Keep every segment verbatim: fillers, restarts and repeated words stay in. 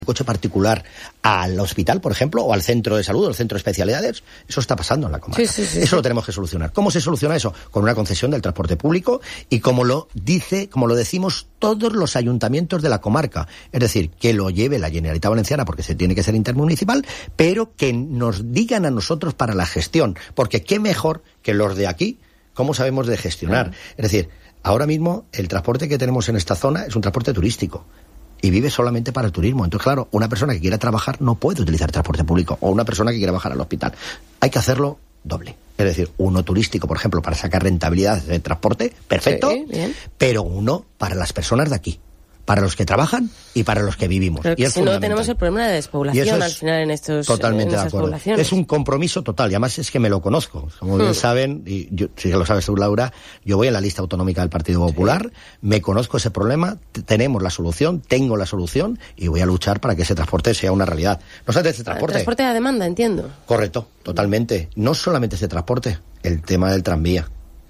coche particular al hospital, por ejemplo, o al centro de salud, o al centro de especialidades. Eso está pasando en la comarca. Sí, sí, sí, eso sí. lo tenemos que solucionar. ¿Cómo se soluciona eso? Con una concesión del transporte público y como lo dice, como lo decimos todos los ayuntamientos de la comarca. Es decir, que lo lleve la Generalitat Valenciana porque se tiene que ser intermunicipal, pero que nos digan a nosotros para la gestión. Porque qué mejor que los de aquí, cómo sabemos de gestionar. Uh-huh. Es decir, ahora mismo el transporte que tenemos en esta zona es un transporte turístico. Y vive solamente para el turismo. Entonces, claro, una persona que quiera trabajar no puede utilizar transporte público, o una persona que quiera bajar al hospital. Hay que hacerlo doble. Es decir, uno turístico, por ejemplo, para sacar rentabilidad de transporte, perfecto, sí, bien. Pero uno para las personas de aquí, para los que trabajan y para los que vivimos. Pero y es si no tenemos el problema de despoblación al final en estos totalmente en de acuerdo. poblaciones. Es un compromiso total y además es que me lo conozco. Como bien hmm. saben, y yo, si lo sabes tú, Laura, yo voy en la lista autonómica del Partido Popular, sí. me conozco ese problema, t- tenemos la solución, tengo la solución y voy a luchar para que ese transporte sea una realidad. No solamente ese transporte. El transporte a demanda, entiendo. Correcto, totalmente. No solamente ese transporte, el tema del tranvía.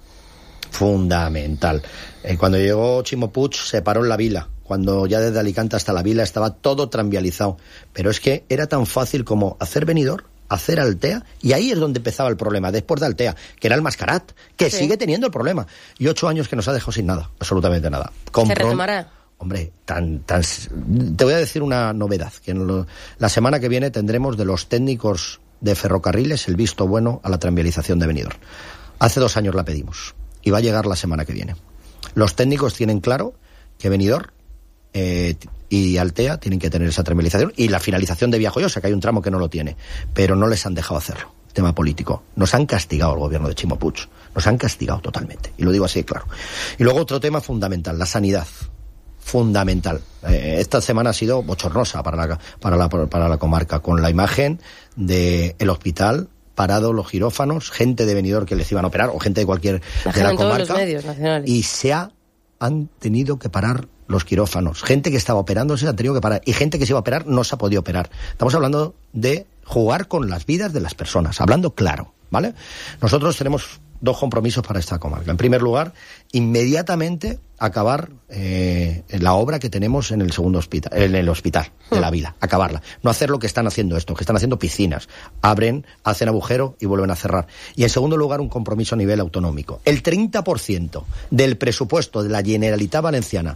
Fundamental. Eh, cuando llegó Ximo Puig se paró en la Vila. Cuando ya desde Alicante hasta la Vila estaba todo tranvializado. Pero es que era tan fácil como hacer Benidorm, hacer Altea, y ahí es donde empezaba el problema, después de Altea, que era el Mascarat, que sí. sigue teniendo el problema. Y ocho años que nos ha dejado sin nada, absolutamente nada. Compro... ¿Se retomará? Hombre, tan, tan... te voy a decir una novedad, que en lo... la semana que viene tendremos de los técnicos de ferrocarriles el visto bueno a la tranvialización de Benidorm. Hace dos años la pedimos, y va a llegar la semana que viene. Los técnicos tienen claro que Benidorm Eh, y Altea tienen que tener esa tranvialización y la finalización de Villajoyosa, que hay un tramo que no lo tiene, pero no les han dejado hacerlo. Tema político. Nos han castigado el gobierno de Ximo Puig. Nos han castigado totalmente. Y lo digo así, claro. Y luego otro tema fundamental, la sanidad. Fundamental. Eh, esta semana ha sido bochornosa para la, para la, para la comarca, con la imagen de el hospital parado, los quirófanos, gente de Benidorm que les iban a operar, o gente de cualquier la de la comarca. Todos los medios nacionales. Y se ha, han tenido que parar los quirófanos. Gente que estaba operándose ha tenido que parar. Y gente que se iba a operar no se ha podido operar. Estamos hablando de jugar con las vidas de las personas. Hablando claro, ¿vale? Nosotros tenemos dos compromisos para esta comarca. En primer lugar, inmediatamente acabar eh, la obra que tenemos en el segundo hospital, en el hospital de la Vila. Acabarla. No hacer lo que están haciendo esto, que están haciendo piscinas. Abren, hacen agujero y vuelven a cerrar. Y en segundo lugar, un compromiso a nivel autonómico. El treinta por ciento del presupuesto de la Generalitat Valenciana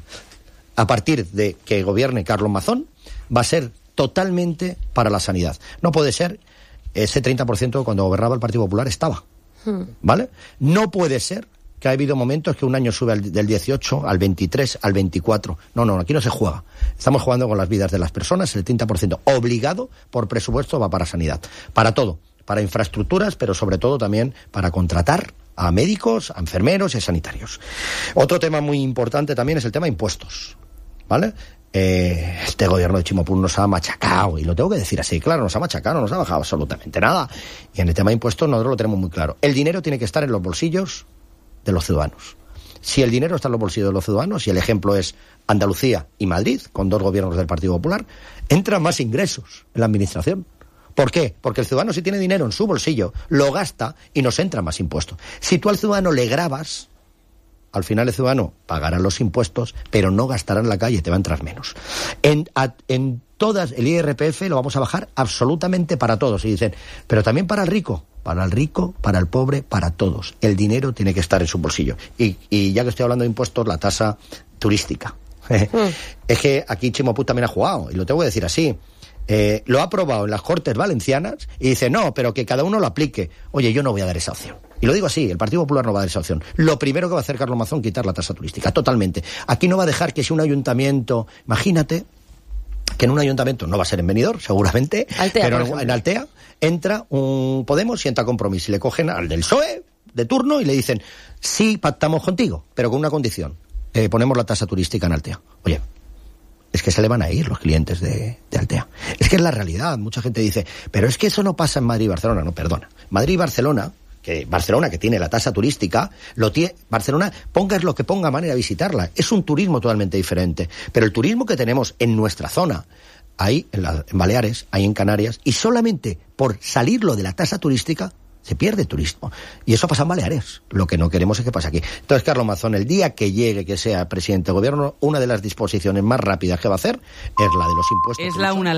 a partir de que gobierne Carlos Mazón, va a ser totalmente para la sanidad. No puede ser ese treinta por ciento cuando gobernaba el Partido Popular estaba, ¿vale? No puede ser que ha habido momentos que un año sube al, del dieciocho al veintitrés, al veinticuatro. No, no, aquí no se juega. Estamos jugando con las vidas de las personas, el treinta por ciento obligado por presupuesto va para sanidad. Para todo, para infraestructuras, pero sobre todo también para contratar a médicos, a enfermeros y a sanitarios. Otro tema muy importante también es el tema de impuestos. ¿Vale? Eh, este gobierno de Ximo Puig nos ha machacado, y lo tengo que decir así, claro, nos ha machacado, no nos ha bajado absolutamente nada. Y en el tema de impuestos nosotros lo tenemos muy claro. El dinero tiene que estar en los bolsillos de los ciudadanos. Si el dinero está en los bolsillos de los ciudadanos, y el ejemplo es Andalucía y Madrid, con dos gobiernos del Partido Popular, entran más ingresos en la administración. ¿Por qué? Porque el ciudadano, si tiene dinero en su bolsillo, lo gasta y nos entra más impuestos. Si tú al ciudadano le grabas, al final el ciudadano pagará los impuestos, pero no gastará en la calle, te va a entrar menos. En, a, en todas, el I R P F lo vamos a bajar absolutamente para todos. Y dicen, pero también para el rico. Para el rico, para el pobre, para todos. El dinero tiene que estar en su bolsillo. Y, y ya que estoy hablando de impuestos, la tasa turística. Mm. Es que aquí Ximo Puig también ha jugado, y lo tengo que decir así. Eh, lo ha aprobado en las Cortes Valencianas y dice, no, pero que cada uno lo aplique. Oye, yo no voy a dar esa opción. Y lo digo así, el Partido Popular no va a dar esa opción. Lo primero que va a hacer Carlos Mazón, quitar la tasa turística, totalmente. Aquí no va a dejar que si un ayuntamiento, imagínate, que en un ayuntamiento, no va a ser en Benidorm, seguramente, Altea, pero en, en Altea, entra un Podemos y entra Compromís, y le cogen al del P S O E de turno y le dicen, sí, pactamos contigo, pero con una condición, eh, ponemos la tasa turística en Altea. Oye, es que se le van a ir los clientes de, de Altea. Es que es la realidad. Mucha gente dice, pero es que eso no pasa en Madrid y Barcelona. No, perdona. Madrid y Barcelona, que Barcelona, que tiene la tasa turística, lo tiene, Barcelona, pongas lo que ponga, manera de visitarla. Es un turismo totalmente diferente. Pero el turismo que tenemos en nuestra zona, ahí en, la, en Baleares, ahí en Canarias, y solamente por salirlo de la tasa turística, se pierde turismo. Y eso pasa en Baleares. Lo que no queremos es que pase aquí. Entonces, Carlos Mazón, el día que llegue, que sea presidente de gobierno, una de las disposiciones más rápidas que va a hacer es la de los impuestos. Es la una.